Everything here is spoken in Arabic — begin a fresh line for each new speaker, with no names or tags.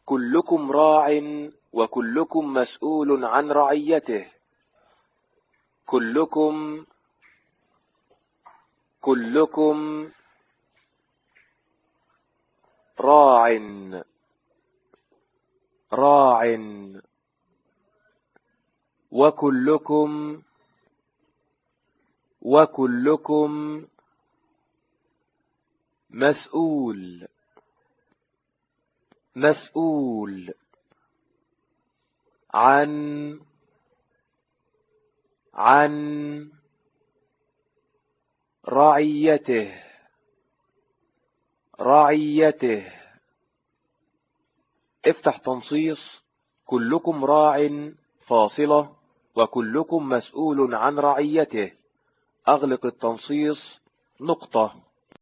كلكم راع وكلكم مسؤول عن رعيته. كلكم راع وكلكم مسؤول عن رعيته. افتح تنصيص كلكم راع فاصلة وكلكم مسؤول عن رعيته. أغلق التنصيص نقطة.